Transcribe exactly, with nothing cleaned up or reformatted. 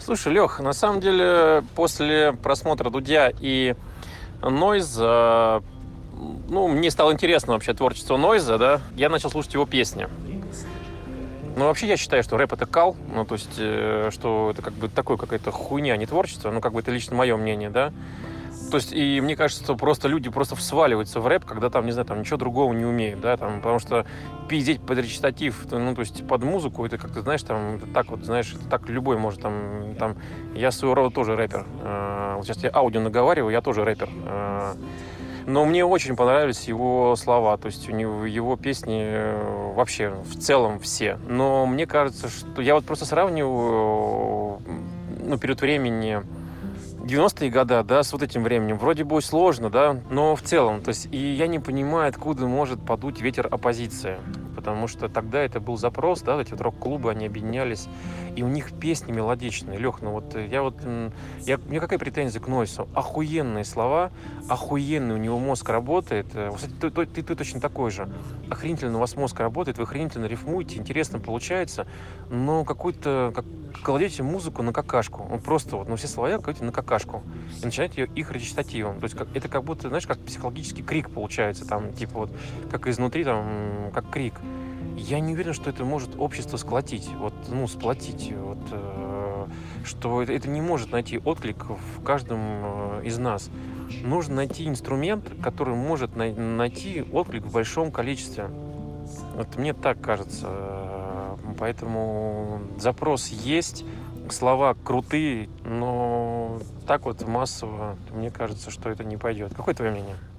Слушай, Лех, на самом деле, после просмотра Дудя и Нойза, ну, мне стало интересно вообще творчество Нойза, да, я начал слушать его песни. Ну, вообще, я считаю, что рэп — это кал, ну, то есть, э, что это как бы такое какая-то хуйня, а не творчество, ну, как бы это лично мое мнение, да. То есть, и мне кажется, что просто люди просто сваливаются в рэп, когда там, не знаю, там ничего другого не умеют, да, там, потому что пиздеть под речитатив, ну, то есть под музыку, это как-то, знаешь, там, это так вот, знаешь, это так любой может, там, там, я своего рода тоже рэпер. Э, вот сейчас я аудио наговариваю, я тоже рэпер. Э, но мне очень понравились его слова, то есть у него его песни э, вообще в целом все. Но мне кажется, что я вот просто сравниваю, ну, период времени девяностые годы, да, с вот этим временем. Вроде бы сложно, да, но в целом, то есть, и я не понимаю, откуда может подуть ветер оппозиции, потому что тогда это был запрос, да, эти вот рок-клубы, они объединялись, и у них песни мелодичные. Лех, ну вот я вот, я, у меня какая претензия к Нойсу? Охуенные слова, охуенный у него мозг работает. Кстати, ты, ты, ты, ты точно такой же. Охренительно у вас мозг работает, вы охренительно рифмуете, интересно получается, но какой-то, как кладете музыку на какашку. Он просто вот, ну, все слова кладете на какашку и начинаете их речитативом. То есть как, это как будто, знаешь, как психологический крик получается, там, типа вот, как изнутри, там, как крик. Я не уверен, что это может общество сплотить, вот, ну, сплотить, вот, э, что это, это не может найти отклик в каждом э, из нас. Нужно найти инструмент, который может най- найти отклик в большом количестве. Вот мне так кажется. Поэтому запрос есть, слова крутые, но так вот массово, мне кажется, что это не пойдет. Какое твое мнение?